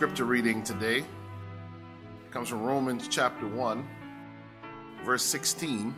Scripture reading today comes from Romans chapter 1, verse 16.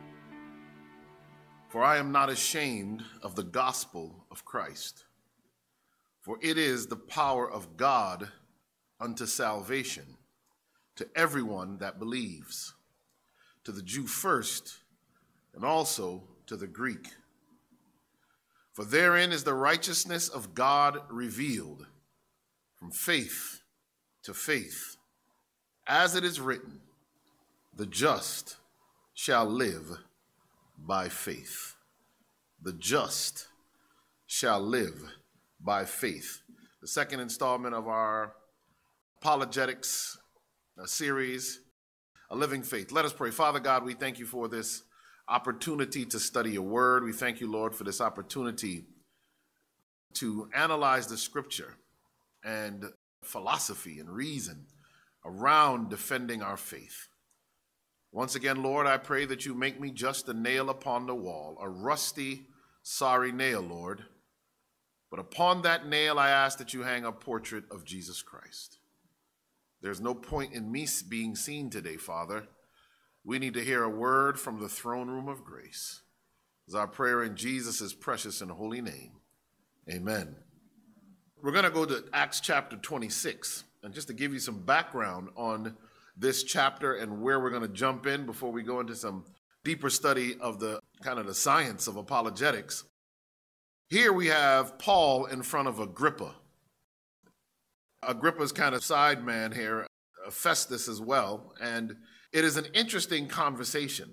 For I am not ashamed of the gospel of Christ, for it is the power of God unto salvation to everyone that believes, to the Jew first, and also to the Greek. For therein is the righteousness of God revealed, from faith to faith, as it is written, the just shall live by faith. The just shall live by faith. The second installment of our apologetics series, A Living Faith. Let us pray. Father God, we thank you for this opportunity to study your word. We thank you, Lord, for this opportunity to analyze the scripture and philosophy and reason around defending our faith. Once again, Lord, I pray that you make me just a nail upon the wall, a rusty, sorry nail, Lord. But upon that nail, I ask that you hang a portrait of Jesus Christ. There's no point in me being seen today, Father. We need to hear a word from the throne room of grace. Is our prayer in Jesus' precious and holy name. Amen. We're going to go to Acts chapter 26. And just to give you some background on this chapter and where we're going to jump in before we go into some deeper study of the kind of the science of apologetics. Here we have Paul in front of Agrippa. Agrippa's kind of side man here, Festus as well. And it is an interesting conversation.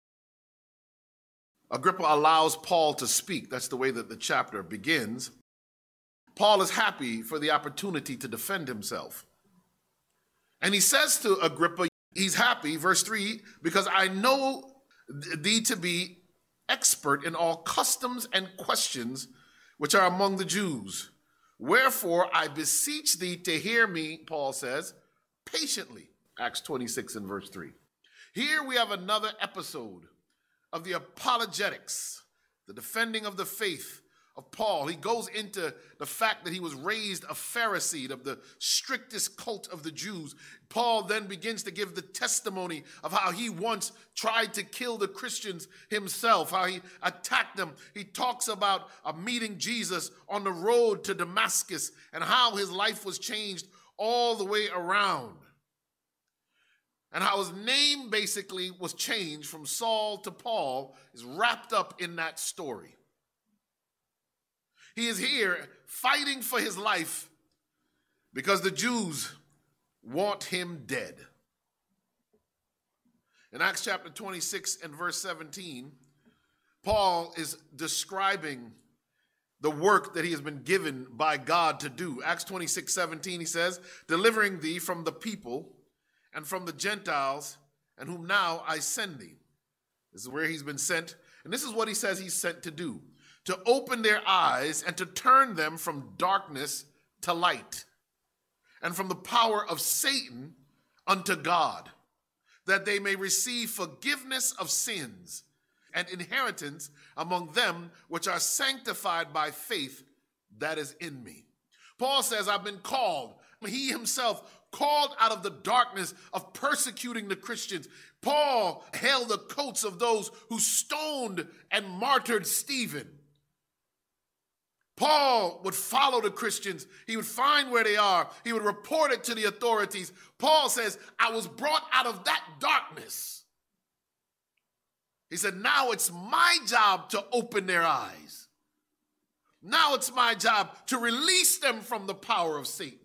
Agrippa allows Paul to speak. That's the way that the chapter begins. Paul is happy for the opportunity to defend himself. And he says to Agrippa, he's happy, verse 3, because I know thee to be expert in all customs and questions which are among the Jews. Wherefore I beseech thee to hear me, Paul says, patiently. Acts 26 and verse 3. Here we have another episode of the apologetics, the defending of the faith of Paul. He goes into the fact that he was raised a Pharisee of the strictest cult of the Jews. Paul then begins to give the testimony of how he once tried to kill the Christians himself, how he attacked them. He talks about meeting Jesus on the road to Damascus and how his life was changed all the way around. And how his name basically was changed from Saul to Paul is wrapped up in that story. He is here fighting for his life because the Jews want him dead. In Acts chapter 26 and verse 17, Paul is describing the work that he has been given by God to do. Acts 26:17, he says, delivering thee from the people and from the Gentiles, and whom now I send thee. This is where he's been sent. And this is what he says he's sent to do. To open their eyes and to turn them from darkness to light, and from the power of Satan unto God, that they may receive forgiveness of sins and inheritance among them which are sanctified by faith that is in me. Paul says, I've been called. He himself called out of the darkness of persecuting the Christians. Paul held the coats of those who stoned and martyred Stephen. Paul would follow the Christians. He would find where they are. He would report it to the authorities. Paul says, I was brought out of that darkness. He said, now it's my job to open their eyes. Now it's my job to release them from the power of Satan.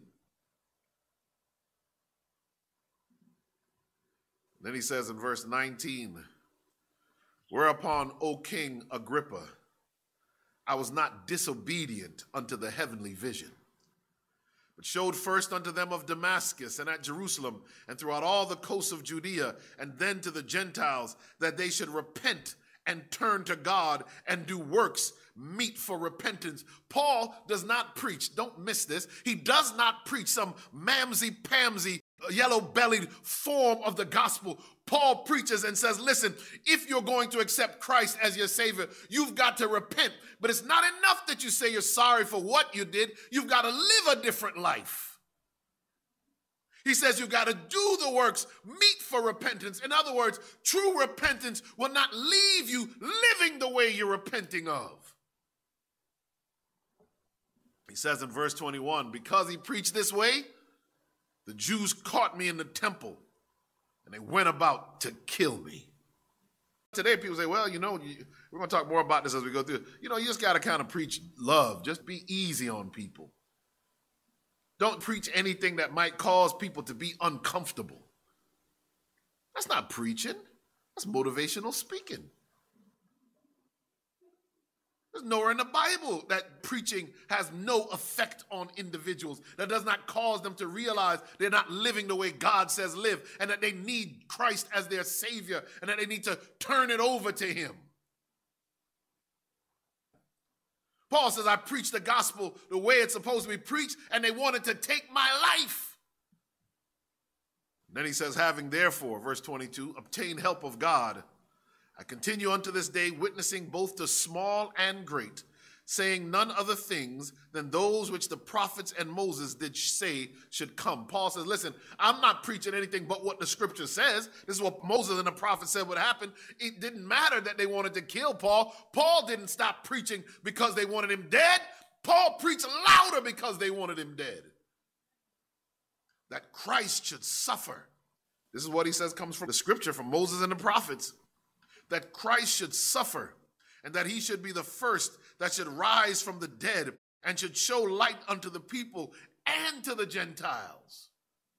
Then he says in verse 19, whereupon, O King Agrippa, I was not disobedient unto the heavenly vision, but showed first unto them of Damascus and at Jerusalem and throughout all the coasts of Judea, and then to the Gentiles, that they should repent and turn to God and do works meet for repentance. Paul does not preach, don't miss this, he does not preach some mamsy-pamsy, yellow-bellied form of the gospel. Paul preaches and says, listen, if you're going to accept Christ as your Savior, you've got to repent. But it's not enough that you say you're sorry for what you did. You've got to live a different life. He says you've got to do the works meet for repentance. In other words, true repentance will not leave you living the way you're repenting of. He says in verse 21, because he preached this way, the Jews caught me in the temple and they went about to kill me. Today people say, well, we're going to talk more about this as we go through. You just got to kind of preach love. Just be easy on people. Don't preach anything that might cause people to be uncomfortable. That's not preaching. That's motivational speaking. There's nowhere in the Bible that preaching has no effect on individuals, that does not cause them to realize they're not living the way God says live, and that they need Christ as their Savior, and that they need to turn it over to Him. Paul says, I preached the gospel the way it's supposed to be preached, and they wanted to take my life. Then he says, having therefore, verse 22, obtained help of God, I continue unto this day, witnessing both to small and great, saying none other things than those which the prophets and Moses did say should come. Paul says, listen, I'm not preaching anything but what the scripture says. This is what Moses and the prophets said would happen. It didn't matter that they wanted to kill Paul. Paul didn't stop preaching because they wanted him dead. Paul preached louder because they wanted him dead. That Christ should suffer. This is what he says comes from the scripture, from Moses and the prophets. That Christ should suffer, and that he should be the first that should rise from the dead and should show light unto the people and to the Gentiles.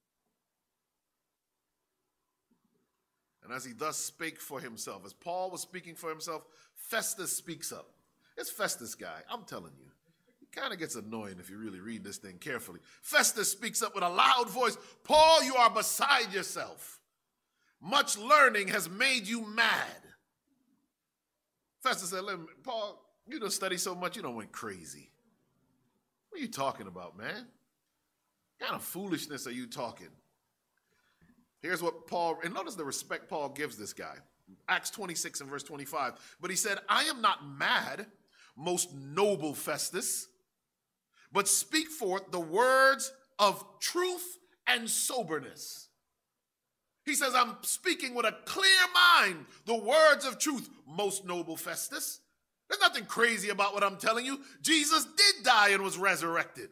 And as he thus spake for himself, as Paul was speaking for himself, Festus speaks up. It's Festus guy, I'm telling you. It kind of gets annoying if you really read this thing carefully. Festus speaks up with a loud voice, Paul, you are beside yourself. Much learning has made you mad. Festus said, Paul, you done studied so much, you done went crazy. What are you talking about, man? What kind of foolishness are you talking? Here's what Paul, and notice the respect Paul gives this guy. Acts 26 and verse 25. But he said, I am not mad, most noble Festus, but speak forth the words of truth and soberness. He says, I'm speaking with a clear mind, the words of truth, most noble Festus. There's nothing crazy about what I'm telling you. Jesus did die and was resurrected.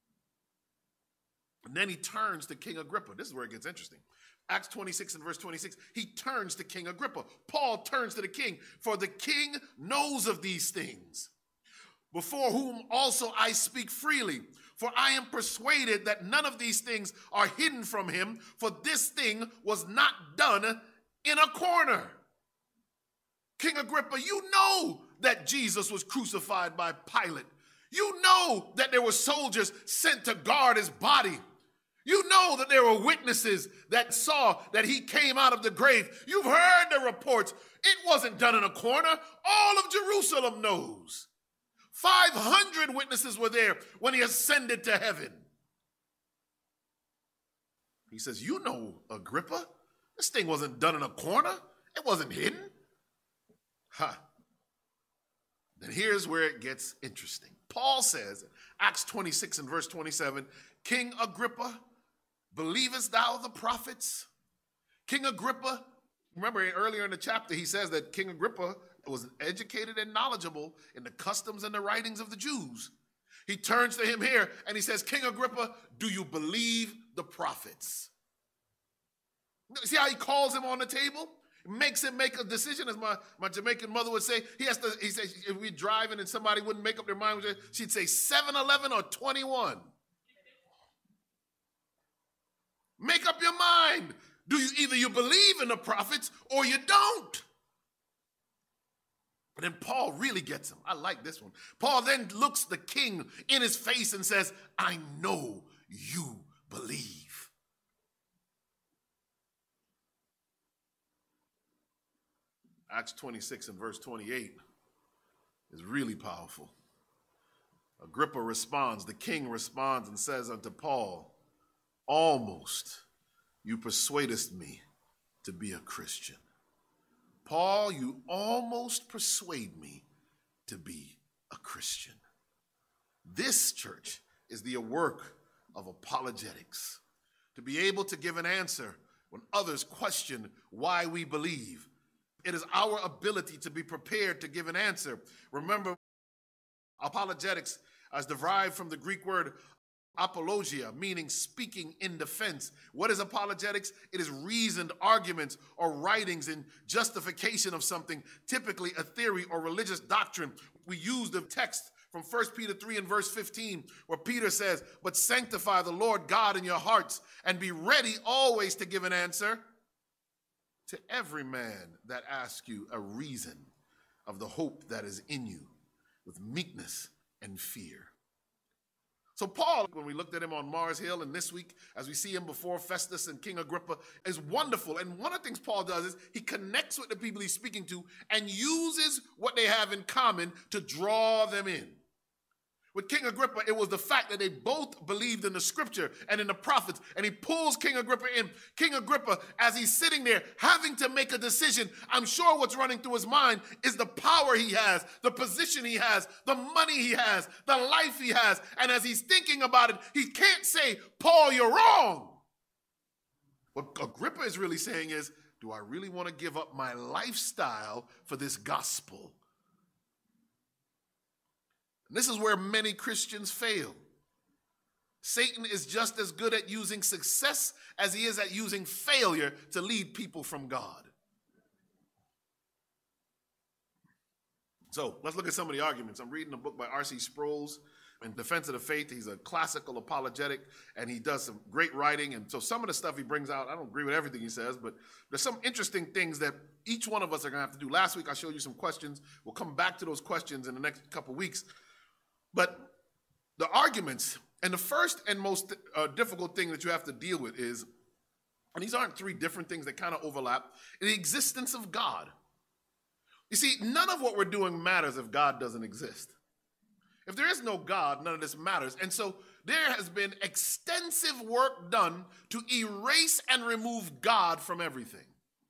And then he turns to King Agrippa. This is where it gets interesting. Acts 26 and verse 26, he turns to King Agrippa. Paul turns to the king, for the king knows of these things, before whom also I speak freely. For I am persuaded that none of these things are hidden from him, for this thing was not done in a corner. King Agrippa, you know that Jesus was crucified by Pilate. You know that there were soldiers sent to guard his body. You know that there were witnesses that saw that he came out of the grave. You've heard the reports. It wasn't done in a corner. All of Jerusalem knows. 500 witnesses were there when he ascended to heaven. He says, you know, Agrippa, this thing wasn't done in a corner. It wasn't hidden. Then here's where it gets interesting. Paul says, Acts 26 and verse 27, King Agrippa, believest thou the prophets? King Agrippa, remember earlier in the chapter, he says that King Agrippa was educated and knowledgeable in the customs and the writings of the Jews. He turns to him here and he says, King Agrippa, do you believe the prophets? See how he calls him on the table? Makes him make a decision, as my Jamaican mother would say. He says, if we're driving and somebody wouldn't make up their mind, she'd say 7-11 or 21. Make up your mind. Either you believe in the prophets or you don't. But then Paul really gets him. I like this one. Paul then looks the king in his face and says, I know you believe. Acts 26 and verse 28 is really powerful. Agrippa responds, the king responds and says unto Paul, almost you persuadest me to be a Christian. Paul, you almost persuade me to be a Christian. This, church, is the work of apologetics. to be able to give an answer when others question why we believe. It is our ability to be prepared to give an answer. Remember, apologetics is derived from the Greek word apologia, meaning speaking in defense. What is apologetics? It is reasoned arguments or writings in justification of something, typically a theory or religious doctrine. We use the text from 1 Peter 3 and verse 15, where Peter says, "But sanctify the Lord God in your hearts, and be ready always to give an answer to every man that asks you a reason of the hope that is in you, with meekness and fear." So Paul, when we looked at him on Mars Hill, and this week, as we see him before Festus and King Agrippa, is wonderful. And one of the things Paul does is he connects with the people he's speaking to and uses what they have in common to draw them in. With King Agrippa, it was the fact that they both believed in the scripture and in the prophets, and he pulls King Agrippa in. King Agrippa, as he's sitting there having to make a decision, I'm sure what's running through his mind is the power he has, the position he has, the money he has, the life he has. And as he's thinking about it, he can't say, "Paul, you're wrong." What Agrippa is really saying is, do I really want to give up my lifestyle for this gospel? This is where many Christians fail. Satan is just as good at using success as he is at using failure to lead people from God. So let's look at some of the arguments. I'm reading a book by R.C. Sproul, In Defense of the Faith. He's a classical apologetic, and he does some great writing. And so some of the stuff he brings out, I don't agree with everything he says, but there's some interesting things that each one of us are going to have to do. Last week, I showed you some questions. We'll come back to those questions in the next couple weeks. But the arguments, and the first and most difficult thing that you have to deal with is, and these aren't three different things that kind of overlap, the existence of God. You see, none of what we're doing matters if God doesn't exist. If there is no God, none of this matters. And so there has been extensive work done to erase and remove God from everything.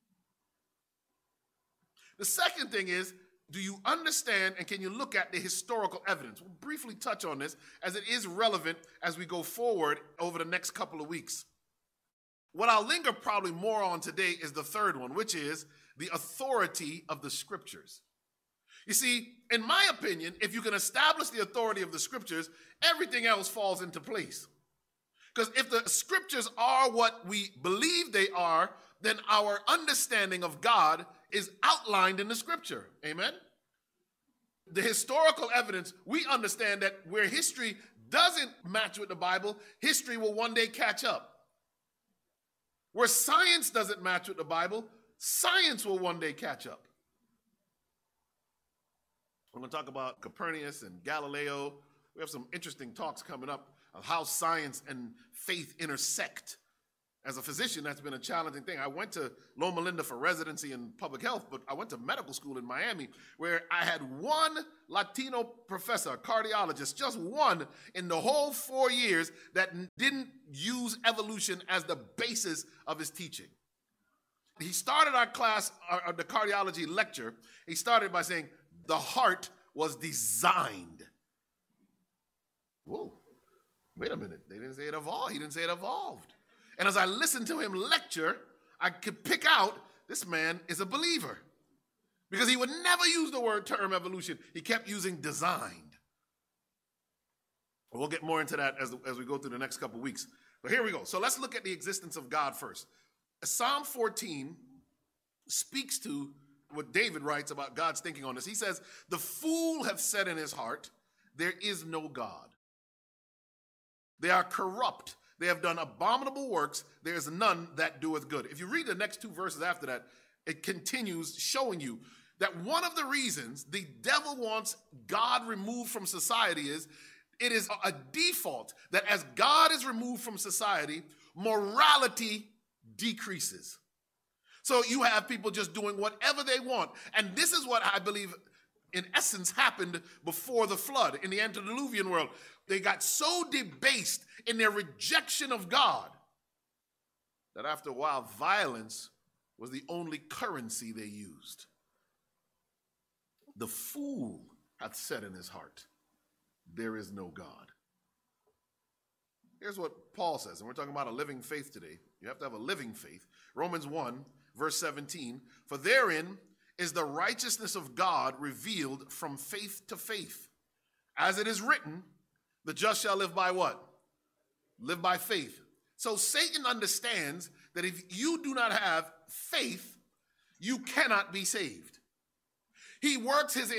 The second thing is, do you understand and can you look at the historical evidence? We'll briefly touch on this as it is relevant as we go forward over the next couple of weeks. What I'll linger probably more on today is the third one, which is the authority of the scriptures. You see, in my opinion, if you can establish the authority of the scriptures, everything else falls into place. Because if the scriptures are what we believe they are, then our understanding of God is outlined in the scripture. Amen? The historical evidence, we understand that where history doesn't match with the Bible, history will one day catch up. Where science doesn't match with the Bible, science will one day catch up. We're going to talk about Copernicus and Galileo. We have some interesting talks coming up of how science and faith intersect. As a physician, that's been a challenging thing. I went to Loma Linda for residency in public health, but I went to medical school in Miami where I had one Latino professor, a cardiologist, just one in the whole 4 years that didn't use evolution as the basis of his teaching. He started our class, the cardiology lecture, he started by saying, the heart was designed. Whoa, wait a minute. They didn't say it evolved. He didn't say it evolved. And as I listened to him lecture, I could pick out this man is a believer. Because he would never use the term evolution. He kept using designed. We'll get more into that as we go through the next couple of weeks. But here we go. So let's look at the existence of God first. Psalm 14 speaks to what David writes about God's thinking on this. He says, the fool hath said in his heart, there is no God. They are corrupt. They have done abominable works. There is none that doeth good. If you read the next two verses after that, it continues showing you that one of the reasons the devil wants God removed from society is it is a default that as God is removed from society, morality decreases. So you have people just doing whatever they want. And this is what I believe in essence happened before the flood in the antediluvian world. They got so debased in their rejection of God that after a while, violence was the only currency they used. The fool hath said in his heart, there is no God. Here's what Paul says, and we're talking about a living faith today. You have to have a living faith. Romans 1, verse 17, for therein is the righteousness of God revealed from faith to faith. As it is written, the just shall live by what? Live by faith. So Satan understands that if you do not have faith, you cannot be saved. He works your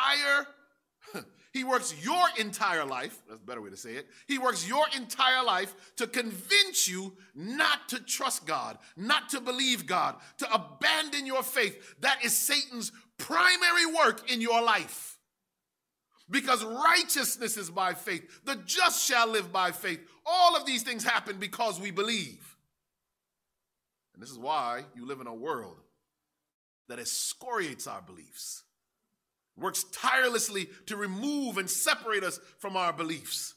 entire life, that's a better way to say it. He works your entire life to convince you not to trust God, not to believe God, to abandon your faith. That is Satan's primary work in your life. Because righteousness is by faith. The just shall live by faith. All of these things happen because we believe. And this is why you live in a world that excoriates our beliefs, works tirelessly to remove and separate us from our beliefs.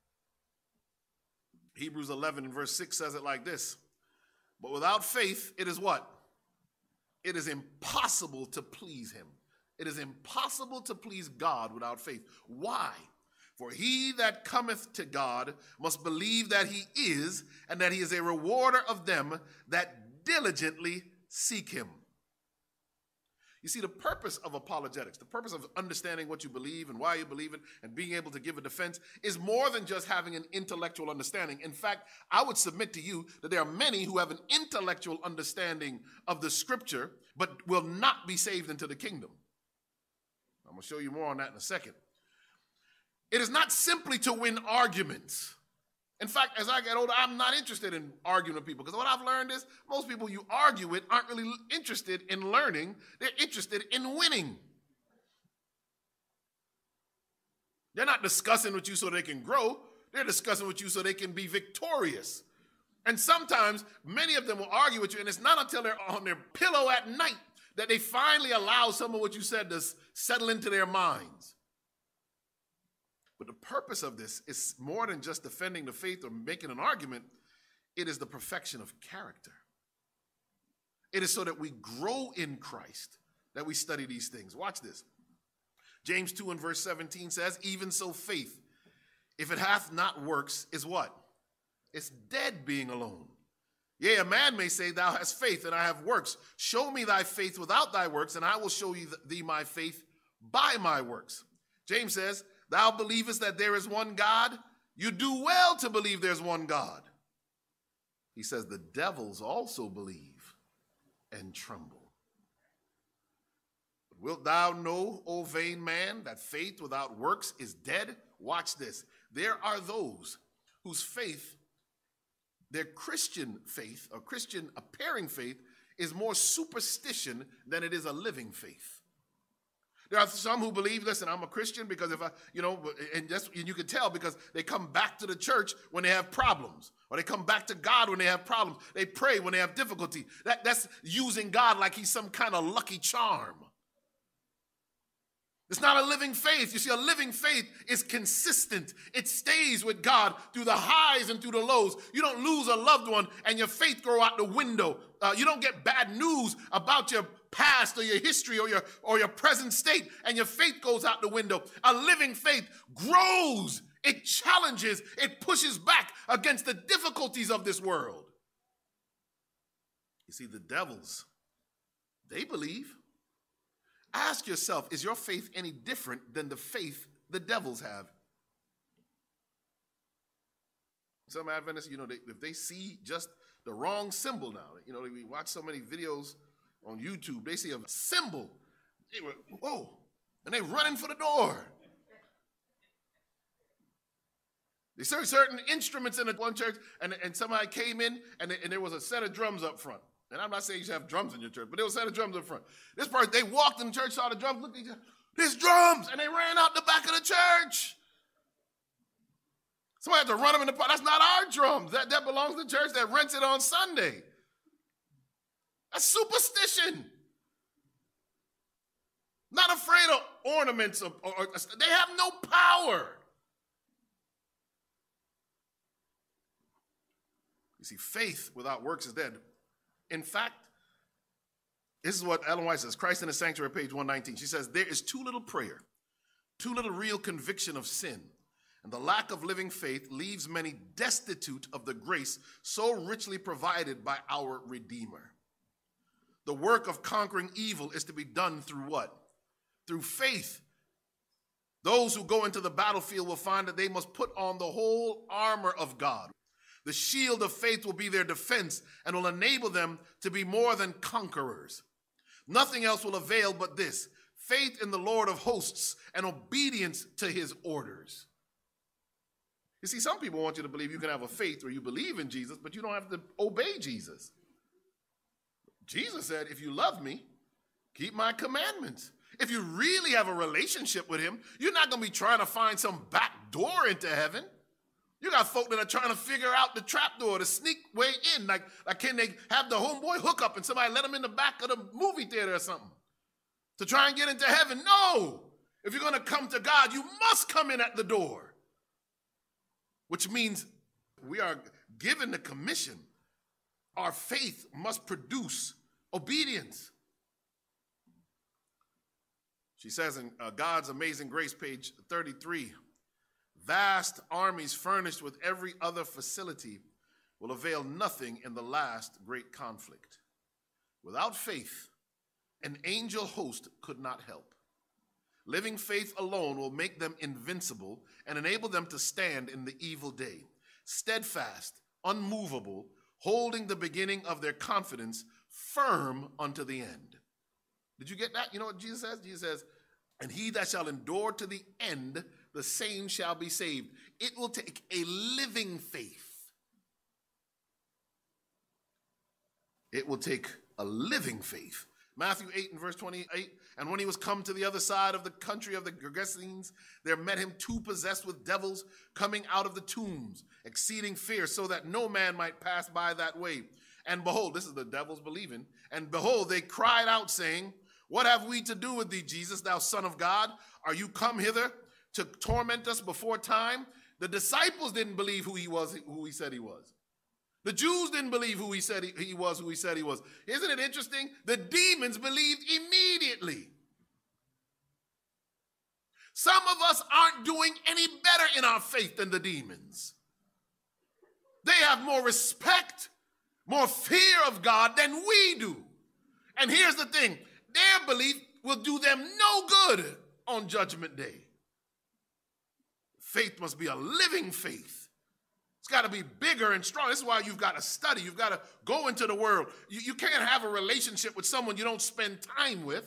Hebrews 11 and verse 6 says it like this. But without faith, it is what? It is impossible to please him. It is impossible to please God without faith. Why? For he that cometh to God must believe that he is, and that he is a rewarder of them that diligently seek him. You see, the purpose of apologetics, the purpose of understanding what you believe and why you believe it and being able to give a defense is more than just having an intellectual understanding. In fact, I would submit to you that there are many who have an intellectual understanding of the scripture but will not be saved into the kingdom. I'm going to show you more on that in a second. It is not simply to win arguments. In fact, as I get older, I'm not interested in arguing with people because what I've learned is most people you argue with aren't really interested in learning. They're interested in winning. They're not discussing with you so they can grow. They're discussing with you so they can be victorious. And sometimes many of them will argue with you, and it's not until they're on their pillow at night that they finally allow some of what you said to settle into their minds. But the purpose of this is more than just defending the faith or making an argument. It is the perfection of character. It is so that we grow in Christ that we study these things. Watch this. James 2 and verse 17 says, even so faith, if it hath not works, is what? It's dead being alone. Yea, a man may say, thou hast faith and I have works. Show me thy faith without thy works, and I will show thee my faith by my works. James says, thou believest that there is one God? You do well to believe there's one God. He says, the devils also believe and tremble. Wilt thou know, O vain man, that faith without works is dead? Watch this. There are those whose faith, their Christian faith, or Christian appearing faith, is more superstition than it is a living faith. There are some who believe, listen, I'm a Christian because if I, and you can tell because they come back to the church when they have problems, or they come back to God when they have problems. They pray when they have difficulty. That's using God like he's some kind of lucky charm. It's not a living faith. You see, a living faith is consistent. It stays with God through the highs and through the lows. You don't lose a loved one and your faith go out the window. You don't get bad news about your past or your history or your present state and your faith goes out the window. A living faith grows. It challenges. It pushes back against the difficulties of this world. You see, the devils, they believe. Ask yourself, is your faith any different than the faith the devils have? Some Adventists, if they see just the wrong symbol now, we watch so many videos on YouTube, they see a symbol, whoa, and they running for the door. They see certain instruments in one church, and somebody came in, and there was a set of drums up front. And I'm not saying you should have drums in your church, but there was a set of drums up front. This person, they walked in the church, saw the drums, looked at each other, there's drums, and they ran out the back of the church. Somebody had to run them in the park. That's not our drums. That belongs to the church that rents it on Sunday. That's superstition. Not afraid of ornaments, or they have no power. You see, faith without works is dead. In fact, this is what Ellen White says, Christ in the Sanctuary, page 119. She says, there is too little prayer, too little real conviction of sin, And the lack of living faith leaves many destitute of the grace so richly provided by our Redeemer. The work of conquering evil is to be done through what? Through faith. Those who go into the battlefield will find that they must put on the whole armor of God. The shield of faith will be their defense and will enable them to be more than conquerors. Nothing else will avail but this: faith in the Lord of hosts and obedience to his orders. You see, some people want you to believe you can have a faith where you believe in Jesus, but you don't have to obey Jesus. Jesus said, if you love me, keep my commandments. If you really have a relationship with him, you're not going to be trying to find some back door into heaven. You got folk that are trying to figure out the trap door, the sneak way in. Like can they have the homeboy hook up and somebody let them in the back of the movie theater or something to try and get into heaven? No. If you're going to come to God, you must come in at the door. Which means we are given the commission. Our faith must produce obedience. She says in God's Amazing Grace, page 33, vast armies furnished with every other facility will avail nothing in the last great conflict. Without faith, an angel host could not help. Living faith alone will make them invincible and enable them to stand in the evil day, steadfast, unmovable, holding the beginning of their confidence firm unto the end. Did you get that? You know what Jesus says? Jesus says, and he that shall endure to the end, the same shall be saved. It will take a living faith. It will take a living faith. Matthew 8 and verse 28, and when he was come to the other side of the country of the Gergesenes, there met him two possessed with devils coming out of the tombs, exceeding fierce, so that no man might pass by that way. And behold, this is the devils believing, and behold, they cried out, saying, what have we to do with thee, Jesus, thou Son of God? Are you come hither to torment us before time? The disciples didn't believe who he was, who he said he was. The Jews didn't believe who he said he was, who he said he was. Isn't it interesting? The demons believed immediately. Some of us aren't doing any better in our faith than the demons. They have more respect, more fear of God than we do. And here's the thing, their belief will do them no good on Judgment Day. Faith must be a living faith. It's got to be bigger and strong. This is why you've got to study. You've got to go into the world. You can't have a relationship with someone you don't spend time with.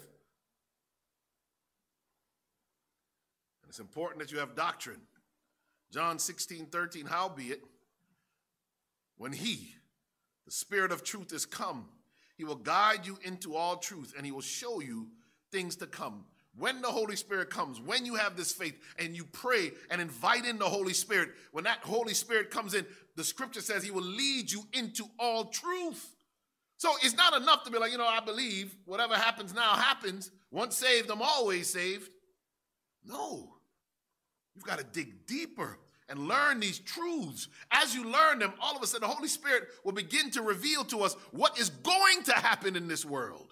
And it's important that you have doctrine. John 16:13, howbeit, when he, the Spirit of truth, is come, he will guide you into all truth, and he will show you things to come. When the Holy Spirit comes, when you have this faith and you pray and invite in the Holy Spirit, when that Holy Spirit comes in, the scripture says he will lead you into all truth. So it's not enough to be like, I believe whatever happens now happens. Once saved, I'm always saved. No, you've got to dig deeper and learn these truths. As you learn them, all of a sudden the Holy Spirit will begin to reveal to us what is going to happen in this world.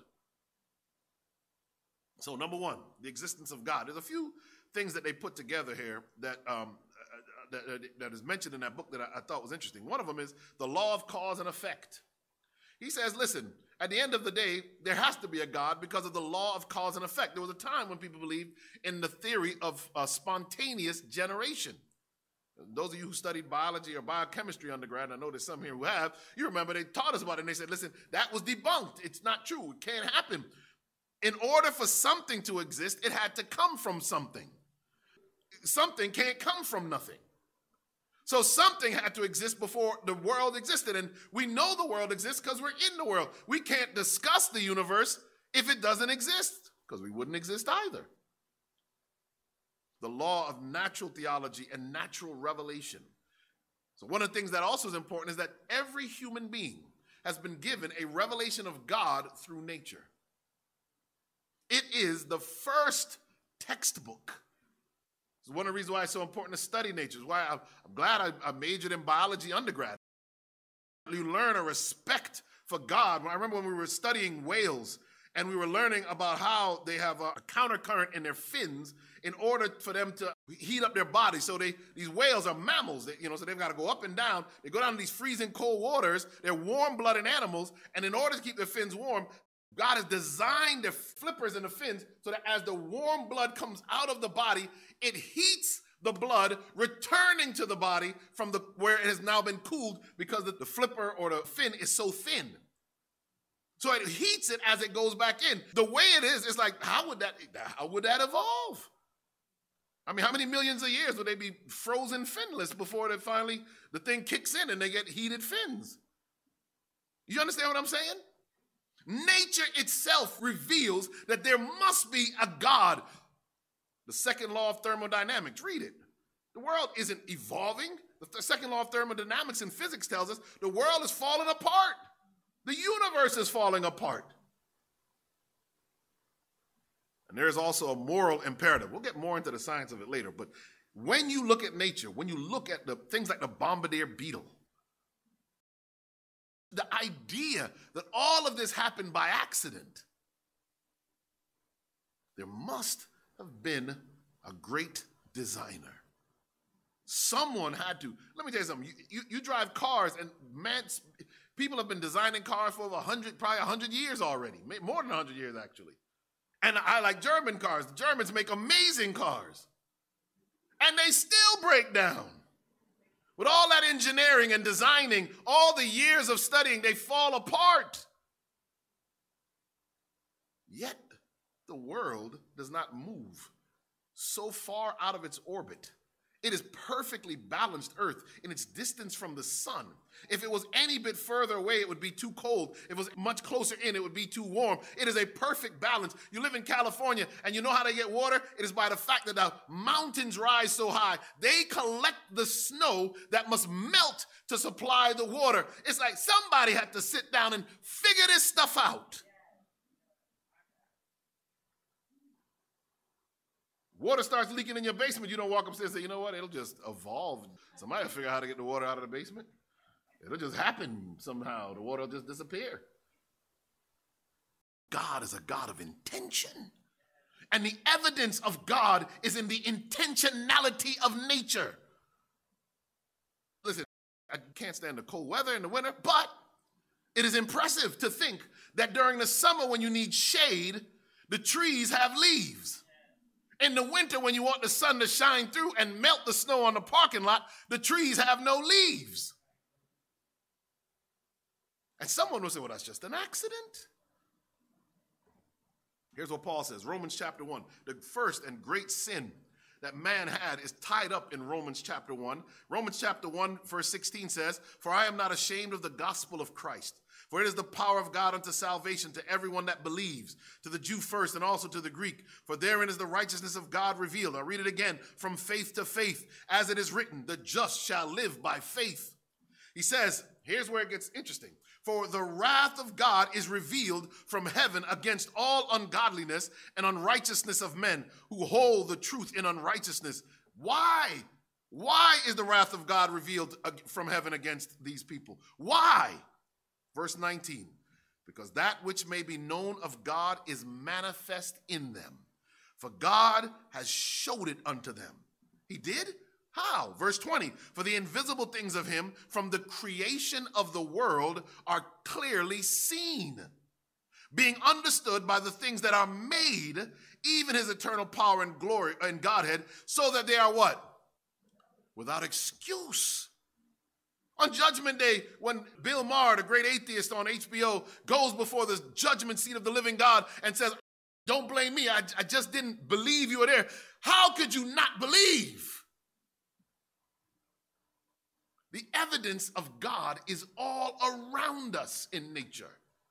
So number one, the existence of God. There's a few things that they put together here that is mentioned in that book that I thought was interesting. One of them is the law of cause and effect. He says, listen, at the end of the day, there has to be a God because of the law of cause and effect. There was a time when people believed in the theory of spontaneous generation. Those of you who studied biology or biochemistry undergrad, and I know there's some here who have, you remember they taught us about it and they said, listen, that was debunked. It's not true. It can't happen. In order for something to exist, it had to come from something. Something can't come from nothing. So something had to exist before the world existed. And we know the world exists because we're in the world. We can't discuss the universe if it doesn't exist, because we wouldn't exist either. The law of natural theology and natural revelation. So one of the things that also is important is that every human being has been given a revelation of God through nature. It is the first textbook. It's one of the reasons why it's so important to study nature. It's why I'm glad I majored in biology undergrad. You learn a respect for God. I remember when we were studying whales, And we were learning about how they have a countercurrent in their fins in order for them to heat up their body. So these whales are mammals, so they've got to go up and down. They go down to these freezing cold waters. They're warm-blooded animals, and in order to keep their fins warm, God has designed their flippers in the fins so that as the warm blood comes out of the body, it heats the blood, returning to the body from where it has now been cooled because the flipper or the fin is so thin. So it heats it as it goes back in. The way it is, it's like, how would that evolve? I mean, how many millions of years would they be frozen finless before the thing kicks in and they get heated fins? You understand what I'm saying? Nature itself reveals that there must be a God. The second law of thermodynamics, read it. The world isn't evolving. The second law of thermodynamics in physics tells us the world is falling apart. The universe is falling apart. And there is also a moral imperative. We'll get more into the science of it later. But when you look at nature, when you look at the things like the bombardier beetle, the idea that all of this happened by accident, there must have been a great designer. Someone had to. Let me tell you something. You drive cars, and people have been designing cars for over 100 years already. More than 100 years, actually. And I like German cars. The Germans make amazing cars. And they still break down. With all that engineering and designing, all the years of studying, they fall apart. Yet, the world does not move so far out of its orbit. It is perfectly balanced Earth in its distance from the sun. If it was any bit further away, it would be too cold. If it was much closer in, it would be too warm. It is a perfect balance. You live in California, and you know how they get water? It is by the fact that the mountains rise so high. They collect the snow that must melt to supply the water. It's like somebody had to sit down and figure this stuff out. Water starts leaking in your basement. You don't walk upstairs and say, you know what, it'll just evolve. Somebody will figure out how to get the water out of the basement. It'll just happen somehow. The water will just disappear. God is a God of intention. And the evidence of God is in the intentionality of nature. Listen, I can't stand the cold weather in the winter, but it is impressive to think that during the summer when you need shade, the trees have leaves. In the winter, when you want the sun to shine through and melt the snow on the parking lot, the trees have no leaves. And someone will say, well, that's just an accident. Here's what Paul says, Romans chapter 1. The first and great sin that man had is tied up in Romans chapter 1. Romans chapter 1, verse 16 says, for I am not ashamed of the gospel of Christ. For it is the power of God unto salvation to everyone that believes, to the Jew first and also to the Greek. For therein is the righteousness of God revealed. I'll read it again. From faith to faith, as it is written, the just shall live by faith. He says, here's where it gets interesting. For the wrath of God is revealed from heaven against all ungodliness and unrighteousness of men who hold the truth in unrighteousness. Why? Why is the wrath of God revealed from heaven against these people? Why? Verse 19, because that which may be known of God is manifest in them, for God has showed it unto them. He did? How? Verse 20, for the invisible things of him from the creation of the world are clearly seen, being understood by the things that are made, even his eternal power and glory and Godhead, so that they are what? Without excuse. On Judgment Day, when Bill Maher, the great atheist on HBO, goes before the judgment seat of the living God and says, don't blame me, I just didn't believe you were there. How could you not believe? The evidence of God is all around us in nature.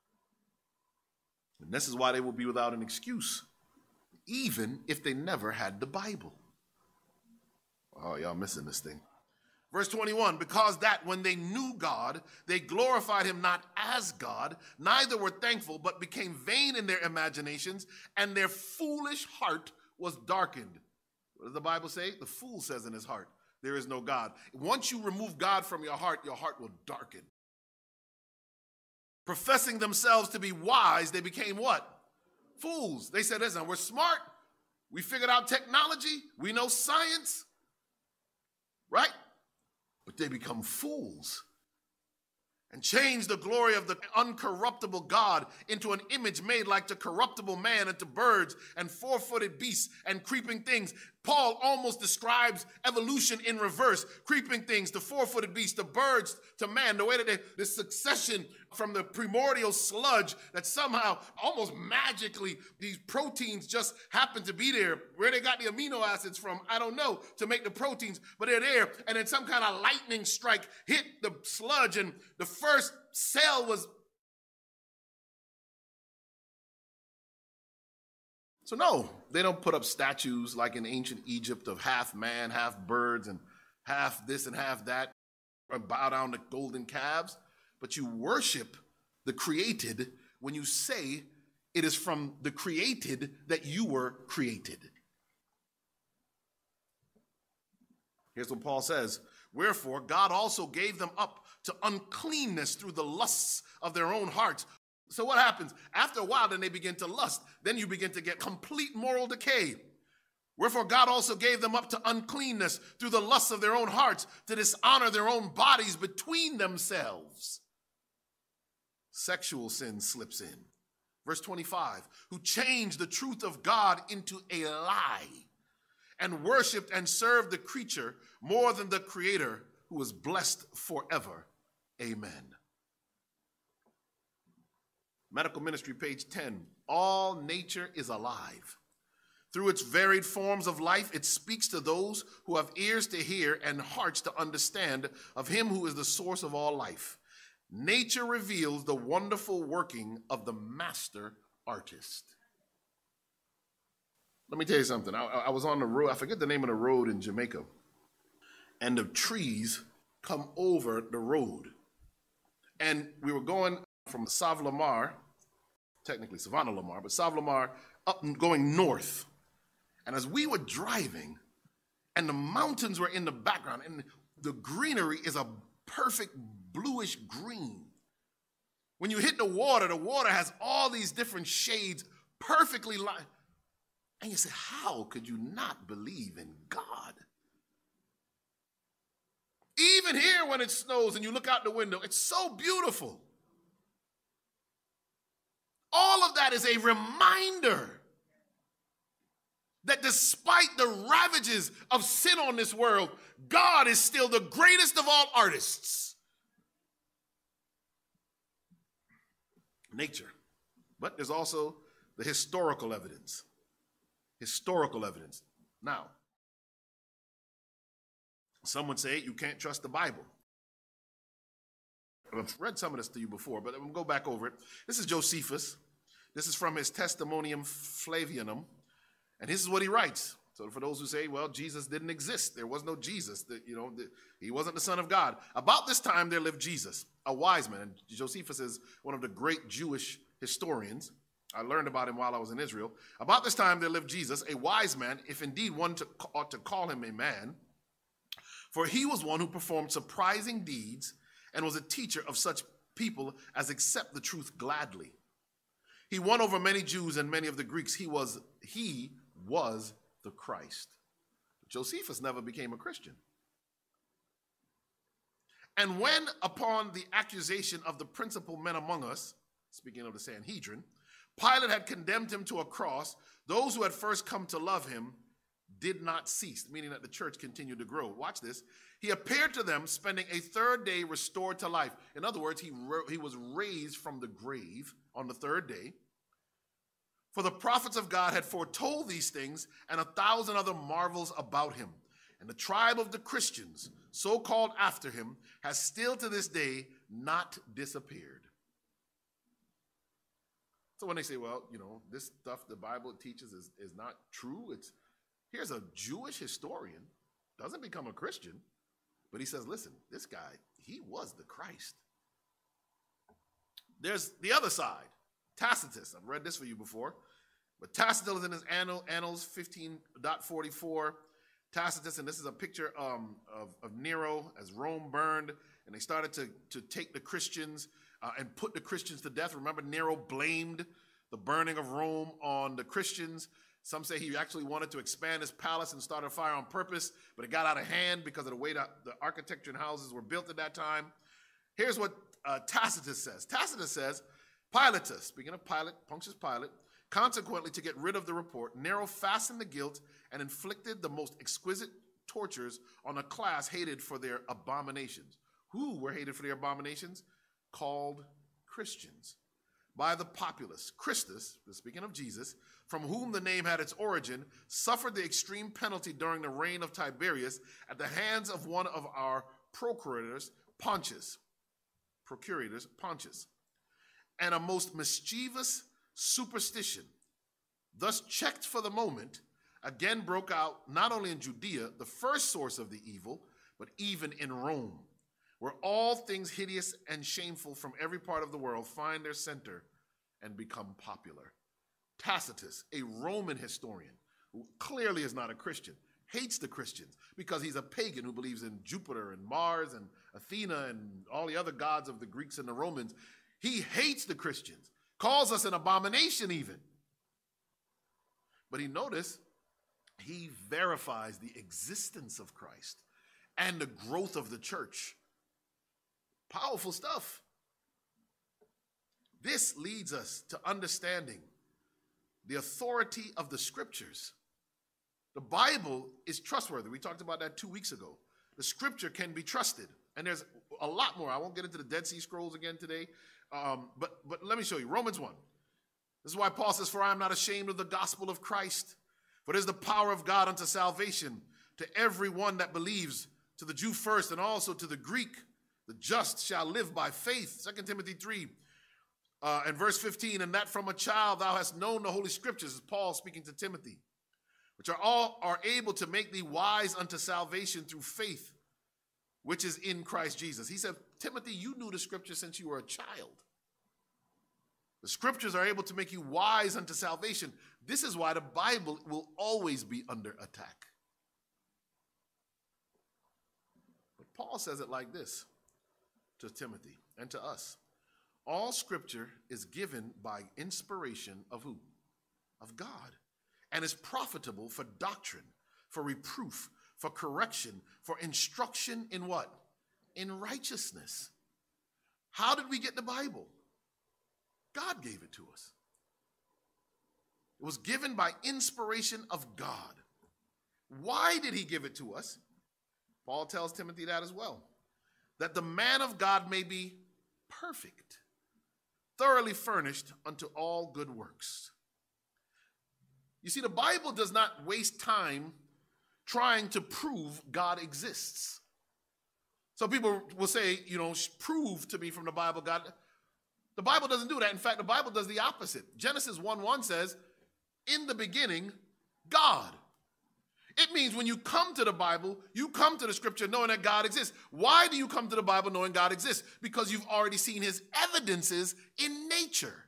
And this is why they will be without an excuse, even if they never had the Bible. Oh, y'all missing this thing. Verse 21, because that when they knew God, they glorified him not as God, neither were thankful, but became vain in their imaginations, and their foolish heart was darkened. What does the Bible say? The fool says in his heart, there is no God. Once you remove God from your heart will darken. Professing themselves to be wise, they became what? fools. They said, listen, we're smart. We figured out technology. We know science. Right? But they become fools and change the glory of the uncorruptible God into an image made like the corruptible man, into birds and four-footed beasts and creeping things. Paul almost describes evolution in reverse. Creeping things, the four-footed beasts, the birds to man, the way that the succession from the primordial sludge that somehow, almost magically, these proteins just happen to be there. Where they got the amino acids from, I don't know, to make the proteins, but they're there. And then some kind of lightning strike hit the sludge, and the first cell was. So no, they don't put up statues like in ancient Egypt of half man, half birds, and half this and half that, or bow down to golden calves. But you worship the created when you say it is from the created that you were created. Here's what Paul says. Wherefore, God also gave them up to uncleanness through the lusts of their own hearts. So what happens? After a while, then they begin to lust. Then you begin to get complete moral decay. Wherefore God also gave them up to uncleanness through the lusts of their own hearts, to dishonor their own bodies between themselves. Sexual sin slips in. Verse 25, who changed the truth of God into a lie, and worshiped and served the creature more than the Creator, who is blessed forever. Amen. Medical Ministry, page 10. All nature is alive. Through its varied forms of life, it speaks to those who have ears to hear and hearts to understand of him who is the source of all life. Nature reveals the wonderful working of the master artist. Let me tell you something. I was on the road. I forget the name of the road in Jamaica. And the trees come over the road. And we were going from Savannah Lamar, technically Savannah Lamar, but Savannah Lamar up and going north. And as we were driving, and the mountains were in the background, and the greenery is a perfect bluish green. When you hit the water has all these different shades perfectly lined. And you say, how could you not believe in God? Even here when it snows and you look out the window, it's so beautiful. All of that is a reminder that despite the ravages of sin on this world, God is still the greatest of all artists. Nature. But there's also the historical evidence. Historical evidence. Now, some would say you can't trust the Bible. I've read some of this to you before, but I'm going to go back over it. This is Josephus. This is from his Testimonium Flavianum. And this is what he writes. So for those who say, well, Jesus didn't exist. There was no Jesus. He wasn't the Son of God. About this time, there lived Jesus, a wise man. And Josephus is one of the great Jewish historians. I learned about him while I was in Israel. About this time, there lived Jesus, a wise man, if indeed one ought to call him a man. For he was one who performed surprising deeds and was a teacher of such people as accept the truth gladly. He won over many Jews and many of the Greeks. He was the Christ. Josephus never became a Christian. And when, upon the accusation of the principal men among us, speaking of the Sanhedrin, Pilate had condemned him to a cross, those who had first come to love him did not cease, meaning that the church continued to grow. Watch this. He appeared to them, spending a third day restored to life. In other words, he was raised from the grave on the third day. For the prophets of God had foretold these things and 1,000 other marvels about him. And the tribe of the Christians, so called after him, has still to this day not disappeared. So when they say, well, this stuff the Bible teaches is not true, here's a Jewish historian, doesn't become a Christian, but he says, listen, this guy, he was the Christ. There's the other side. Tacitus, I've read this for you before, but Tacitus is in his Annals 15.44. Tacitus, and this is a picture of Nero as Rome burned, and they started to take the Christians and put the Christians to death. Remember, Nero blamed the burning of Rome on the Christians. Some say he actually wanted to expand his palace and start a fire on purpose, but it got out of hand because of the way that the architecture and houses were built at that time. Here's what Tacitus says. Tacitus says, Pilatus, speaking of Pilate, Pontius Pilate, consequently, to get rid of the report, Nero fastened the guilt and inflicted the most exquisite tortures on a class hated for their abominations. Who were hated for their abominations? Called Christians. By the populace. Christus, speaking of Jesus, from whom the name had its origin, suffered the extreme penalty during the reign of Tiberius at the hands of one of our procurators, Pontius, and a most mischievous superstition, thus checked for the moment, again broke out not only in Judea, the first source of the evil, but even in Rome, where all things hideous and shameful from every part of the world find their center and become popular. Tacitus, a Roman historian, who clearly is not a Christian, hates the Christians because he's a pagan who believes in Jupiter and Mars and Athena and all the other gods of the Greeks and the Romans. He hates the Christians, calls us an abomination even. But he verifies the existence of Christ and the growth of the church. Powerful stuff. This leads us to understanding the authority of the scriptures. The Bible is trustworthy. We talked about that 2 weeks ago. The scripture can be trusted. And there's a lot more. I won't get into the Dead Sea Scrolls again today. But let me show you. Romans 1. This is why Paul says, for I am not ashamed of the gospel of Christ. For it is the power of God unto salvation to every one that believes, to the Jew first and also to the Greek. The just shall live by faith. 2 Timothy 3 and verse 15. And that from a child thou hast known the holy scriptures, is Paul speaking to Timothy, which are able to make thee wise unto salvation through faith, which is in Christ Jesus. He said, Timothy, you knew the scripture since you were a child. The scriptures are able to make you wise unto salvation. This is why the Bible will always be under attack. But Paul says it like this to Timothy and to us. All scripture is given by inspiration of who? Of God. And is profitable for doctrine, for reproof, for correction, for instruction in what? In righteousness. How did we get the Bible? God gave it to us. It was given by inspiration of God. Why did he give it to us? Paul tells Timothy that as well. That the man of God may be perfect, thoroughly furnished unto all good works. You see, the Bible does not waste time trying to prove God exists. So people will say, prove to me from the Bible God. The Bible doesn't do that. In fact, the Bible does the opposite. Genesis 1:1 says, in the beginning, God. It means when you come to the Bible, you come to the scripture knowing that God exists. Why do you come to the Bible knowing God exists? Because you've already seen his evidences in nature.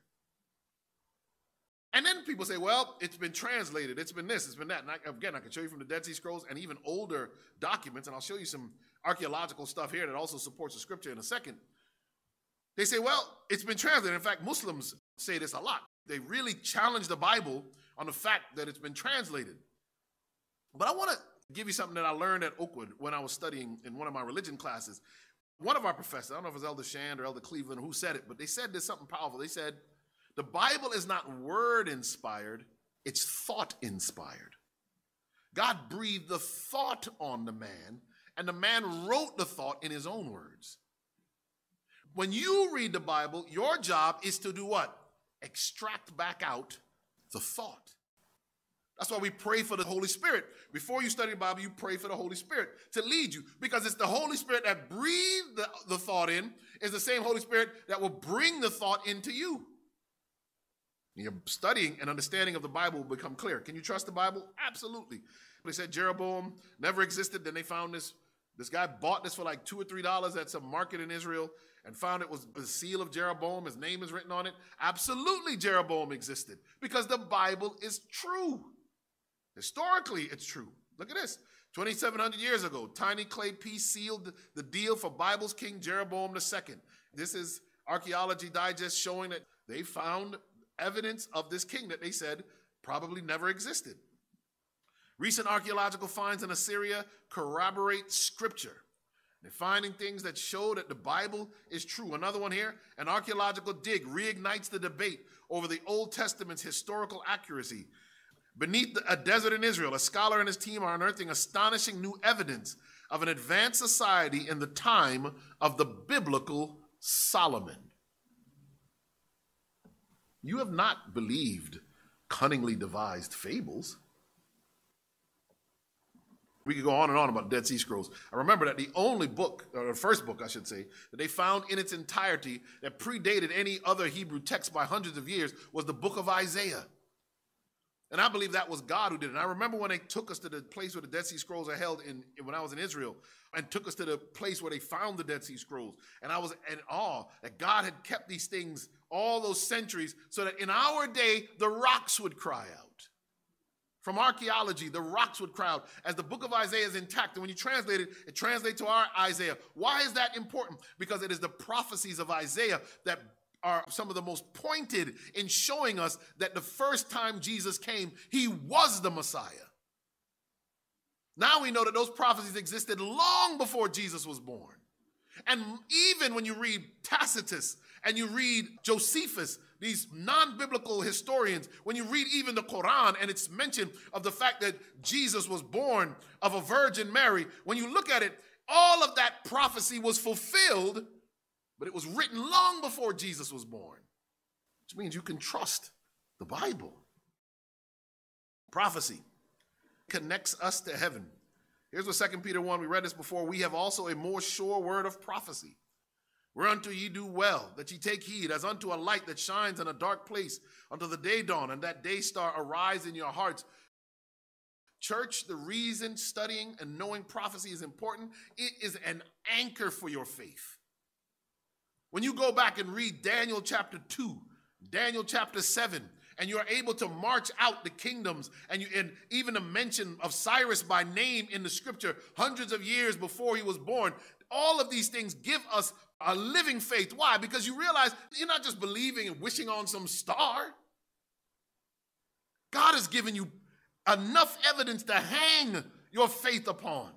And then people say, well, it's been translated. It's been this, it's been that. And I can show you from the Dead Sea Scrolls and even older documents, and I'll show you some archaeological stuff here that also supports the scripture in a second. They say, well, it's been translated. In fact, Muslims say this a lot. They really challenge the Bible on the fact that it's been translated. But I want to give you something that I learned at Oakwood when I was studying in one of my religion classes. One of our professors, I don't know if it was Elder Shand or Elder Cleveland who said it, but they said there's something powerful. They said, the Bible is not word-inspired, it's thought-inspired. God breathed the thought on the man, and the man wrote the thought in his own words. When you read the Bible, your job is to do what? Extract back out the thought. That's why we pray for the Holy Spirit. Before you study the Bible, you pray for the Holy Spirit to lead you, because it's the Holy Spirit that breathed the thought in, is the same Holy Spirit that will bring the thought into you. Your studying and understanding of the Bible will become clear. Can you trust the Bible? Absolutely. They said Jeroboam never existed. Then they found this guy bought this for like $2 or $3 at some market in Israel and found it was the seal of Jeroboam. His name is written on it. Absolutely, Jeroboam existed because the Bible is true. Historically, it's true. Look at this. 2,700 years ago, tiny clay piece sealed the deal for Bible's King Jeroboam II. This is Archaeology Digest showing that they found evidence of this king that they said probably never existed. Recent archaeological finds in Assyria corroborate scripture. They're finding things that show that the Bible is true. Another one here, an archaeological dig reignites the debate over the Old Testament's historical accuracy. Beneath a desert in Israel, a scholar and his team are unearthing astonishing new evidence of an advanced society in the time of the biblical Solomon. You have not believed cunningly devised fables. We could go on and on about Dead Sea Scrolls. I remember that the only book, or the first book, I should say, that they found in its entirety that predated any other Hebrew text by hundreds of years was the book of Isaiah. And I believe that was God who did it. And I remember when they took us to the place where the Dead Sea Scrolls are held when I was in Israel, and took us to the place where they found the Dead Sea Scrolls. And I was in awe that God had kept these things all those centuries so that in our day, the rocks would cry out. From archaeology, the rocks would cry out as the book of Isaiah is intact. And when you translate it, it translates to our Isaiah. Why is that important? Because it is the prophecies of Isaiah that are some of the most pointed in showing us that the first time Jesus came, he was the Messiah. Now we know that those prophecies existed long before Jesus was born. And even when you read Tacitus and you read Josephus, these non-biblical historians, when you read even the Quran and it's mentioned of the fact that Jesus was born of a Virgin Mary, when you look at it, all of that prophecy was fulfilled, but it was written long before Jesus was born, which means you can trust the Bible. Prophecy connects us to heaven. Here's what 2 Peter 1, we read this before. We have also a more sure word of prophecy. Whereunto ye do well, that ye take heed, as unto a light that shines in a dark place, until the day dawn, and that day star arise in your hearts. Church, the reason studying and knowing prophecy is important, it is an anchor for your faith. When you go back and read Daniel chapter 2, Daniel chapter 7, and you are able to march out the kingdoms, and even a mention of Cyrus by name in the scripture hundreds of years before he was born, all of these things give us a living faith. Why? Because you realize you're not just believing and wishing on some star. God has given you enough evidence to hang your faith upon.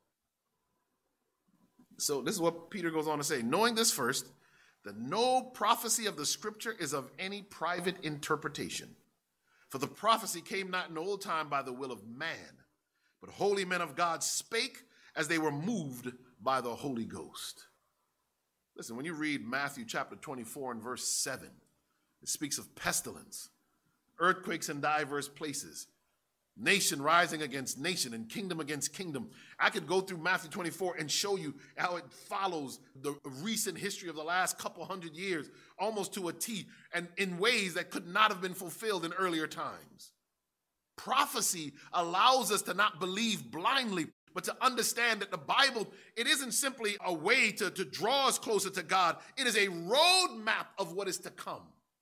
So this is what Peter goes on to say. Knowing this first, that no prophecy of the scripture is of any private interpretation. For the prophecy came not in old time by the will of man, but holy men of God spake as they were moved by the Holy Ghost. Listen, when you read Matthew chapter 24 and verse 7, it speaks of pestilence, earthquakes in diverse places, nation rising against nation and kingdom against kingdom. I could go through Matthew 24 and show you how it follows the recent history of the last couple hundred years, almost to a T, and in ways that could not have been fulfilled in earlier times. Prophecy allows us to not believe blindly, but to understand that the Bible, it isn't simply a way to draw us closer to God. It is a roadmap of what is to come.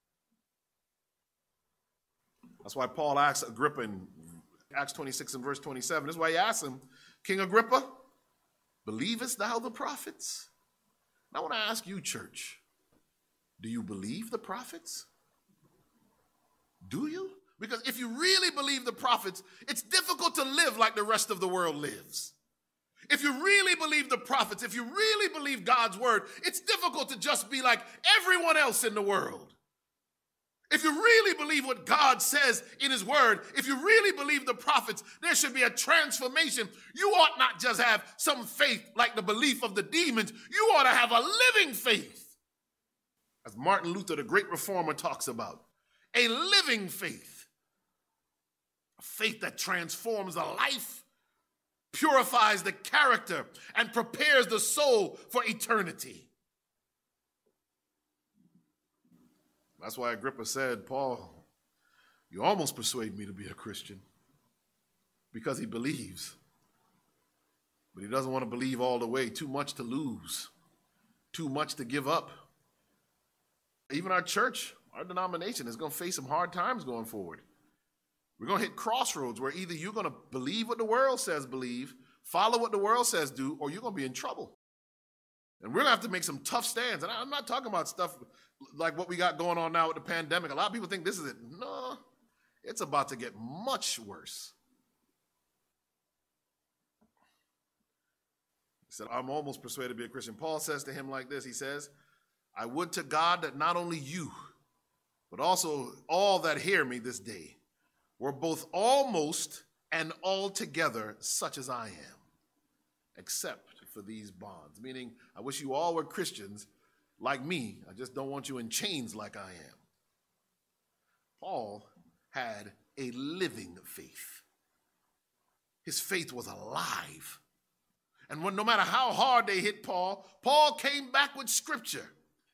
That's why Paul asks Agrippa in Acts 26 and verse 27. This is why he asks him, King Agrippa, believest thou the prophets? And I want to ask you, church, do you believe the prophets? Do you? Because if you really believe the prophets, it's difficult to live like the rest of the world lives. If you really believe the prophets, if you really believe God's word, it's difficult to just be like everyone else in the world. If you really believe what God says in his word, if you really believe the prophets, there should be a transformation. You ought not just have some faith like the belief of the demons. You ought to have a living faith. As Martin Luther, the great reformer, talks about, a living faith. A faith that transforms the life, purifies the character, and prepares the soul for eternity. That's why Agrippa said, Paul, you almost persuade me to be a Christian, because he believes. But he doesn't want to believe all the way. Too much to lose. Too much to give up. Even our church, our denomination is going to face some hard times going forward. We're going to hit crossroads where either you're going to believe what the world says believe, follow what the world says do, or you're going to be in trouble. And we're going to have to make some tough stands. And I'm not talking about stuff like what we got going on now with the pandemic. A lot of people think this is it. No, it's about to get much worse. He said, I'm almost persuaded to be a Christian. Paul says to him like this. He says, I would to God that not only you, but also all that hear me this day were both almost and altogether such as I am, except for these bonds. Meaning, I wish you all were Christians like me. I just don't want you in chains like I am. Paul had a living faith. His faith was alive. And when, no matter how hard they hit Paul, Paul came back with scripture.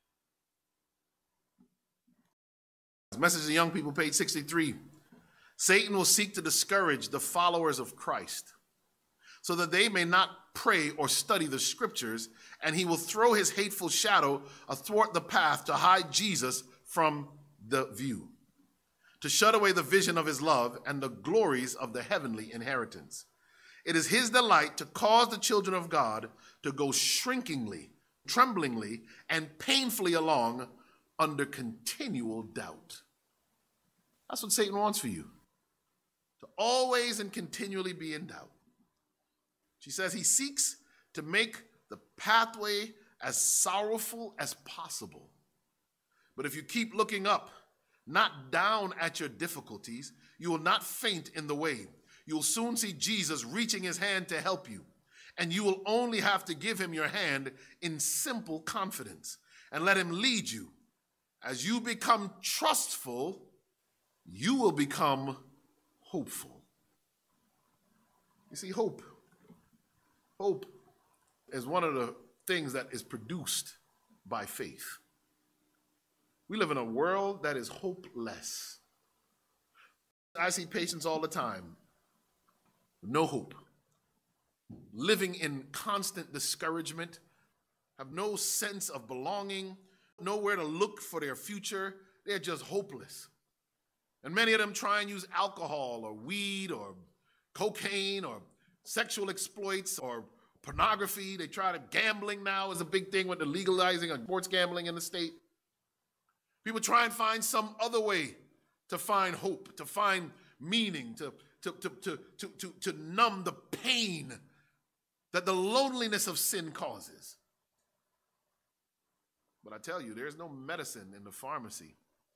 Message to Young People, page 63. Satan will seek to discourage the followers of Christ so that they may not pray or study the scriptures, and he will throw his hateful shadow athwart the path to hide Jesus from the view, to shut away the vision of his love and the glories of the heavenly inheritance. It is his delight to cause the children of God to go shrinkingly, tremblingly, and painfully along under continual doubt. That's what Satan wants for you, to always and continually be in doubt. She says he seeks to make the pathway as sorrowful as possible. But if you keep looking up, not down at your difficulties, you will not faint in the way. You'll soon see Jesus reaching his hand to help you, and you will only have to give him your hand in simple confidence and let him lead you. As you become trustful, you will become hopeful. You see, hope is one of the things that is produced by faith. We live in a world that is hopeless. I see patients all the time, no hope, living in constant discouragement, have no sense of belonging, nowhere to look for their future. They're just hopeless. And many of them try and use alcohol or weed or cocaine or sexual exploits or pornography. They try to, gambling now is a big thing with the legalizing of sports gambling in the state. People try and find some other way to find hope, to find meaning, to numb the pain that the loneliness of sin causes. But I tell you, there's no medicine in the pharmacy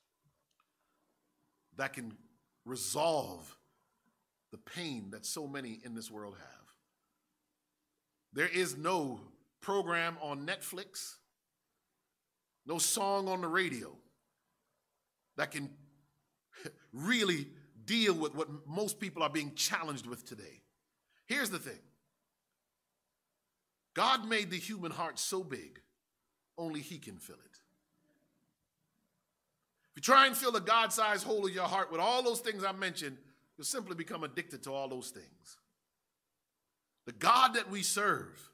that can resolve the pain that so many in this world have. There is no program on Netflix, no song on the radio that can really deal with what most people are being challenged with today. Here's the thing. God made the human heart so big, only he can fill it. If you try and fill the God-sized hole of your heart with all those things I mentioned, you'll simply become addicted to all those things. The God that we serve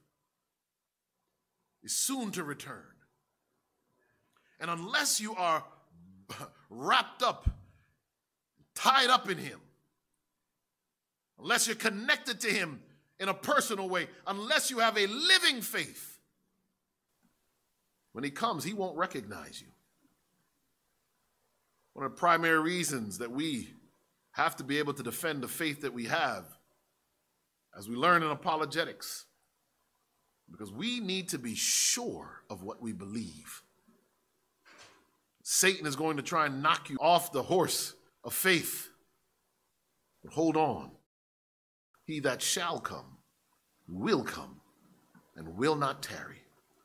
is soon to return. And unless you are wrapped up, tied up in him, unless you're connected to him in a personal way, unless you have a living faith, when he comes, he won't recognize you. One of the primary reasons that we have to be able to defend the faith that we have, as we learn in apologetics, because we need to be sure of what we believe. Satan is going to try and knock you off the horse of faith. But hold on. He that shall come, and will not tarry.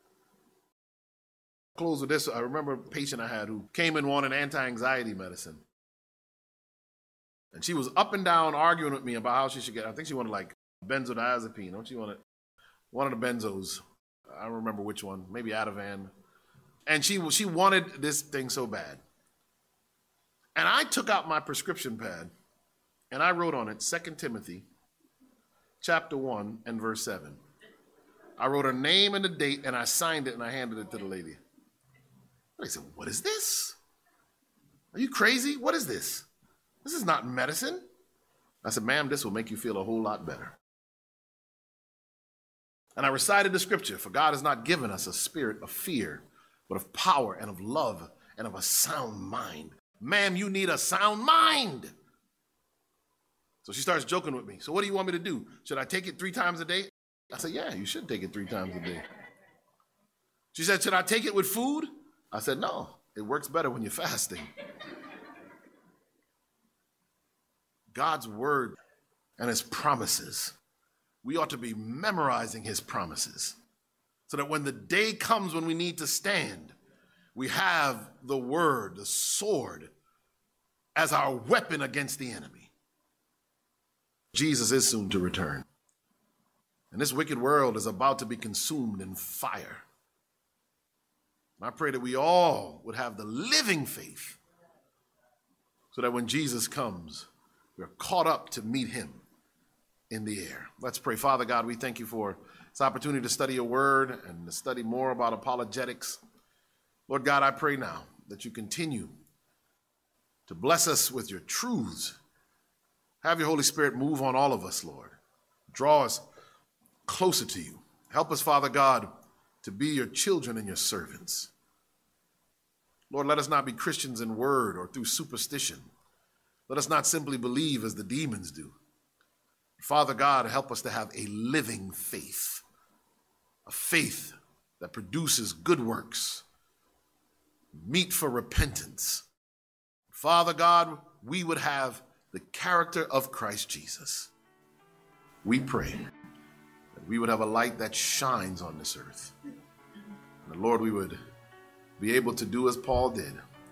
Close with this. I remember a patient I had who came and wanted anti-anxiety medicine. And she was up and down arguing with me about how she should get, I think she wanted like benzodiazepine. Don't she want one of the benzos? I don't remember which one, maybe Ativan. And she wanted this thing so bad. And I took out my prescription pad and I wrote on it 2 Timothy chapter 1 and verse 7. I wrote her name and the date and I signed it and I handed it to the lady. They said, "What is this? Are you crazy? What is this? This is not medicine." I said, "Ma'am, this will make you feel a whole lot better." And I recited the scripture, "For God has not given us a spirit of fear, but of power and of love and of a sound mind. Ma'am, you need a sound mind. So she starts joking with me. So what do you want me to do? Should I take it 3 times a day? I said, yeah, you should take it 3 times a day. She said, should I take it with food? I said, no, it works better when you're fasting. God's word and his promises, we ought to be memorizing his promises so that when the day comes when we need to stand, we have the word, the sword, as our weapon against the enemy. Jesus is soon to return. And this wicked world is about to be consumed in fire. I pray that we all would have the living faith so that when Jesus comes, we're caught up to meet him in the air. Let's pray. Father God, we thank you for this opportunity to study your word and to study more about apologetics. Lord God, I pray now that you continue to bless us with your truths. Have your Holy Spirit move on all of us, Lord. Draw us closer to you. Help us, Father God, to be your children and your servants. Lord, let us not be Christians in word or through superstition. Let us not simply believe as the demons do. Father God, help us to have a living faith, a faith that produces good works, meet for repentance. Father God, we would have the character of Christ Jesus. We pray that we would have a light that shines on this earth. And Lord, we would be able to do as Paul did,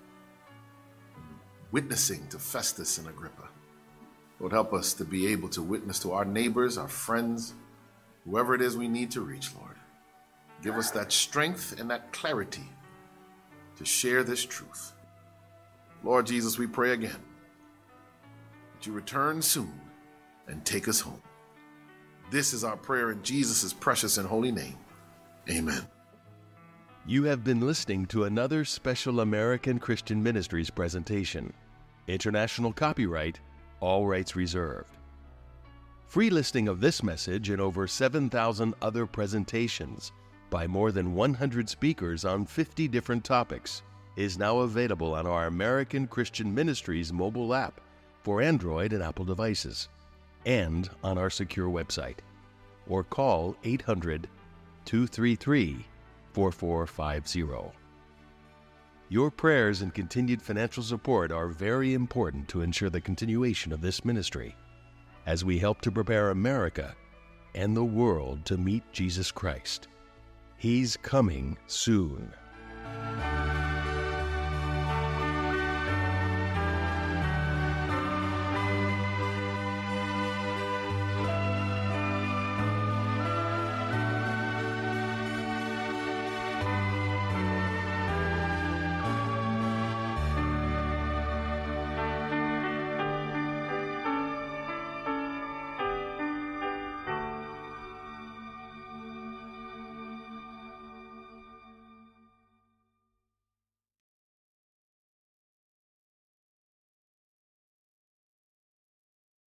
witnessing to Festus and Agrippa. Lord, help us to be able to witness to our neighbors, our friends, whoever it is we need to reach, Lord. Give us that strength and that clarity to share this truth. Lord Jesus, we pray again that you return soon and take us home. This is our prayer in Jesus' precious and holy name. Amen. You have been listening to another special American Christian Ministries presentation. International copyright, all rights reserved. Free listing of this message and over 7,000 other presentations by more than 100 speakers on 50 different topics is now available on our American Christian Ministries mobile app for Android and Apple devices and on our secure website. Or call 800-233-4450. Your prayers and continued financial support are very important to ensure the continuation of this ministry as we help to prepare America and the world to meet Jesus Christ. He's coming soon.